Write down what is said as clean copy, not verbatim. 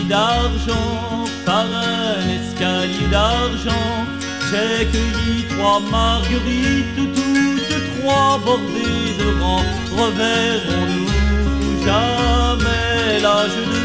lit d'argent, par un escalier d'argent, j'ai cueilli 3 marguerites, toutes 3 bordées de rangs. Reverrons-nous jamais l'âge de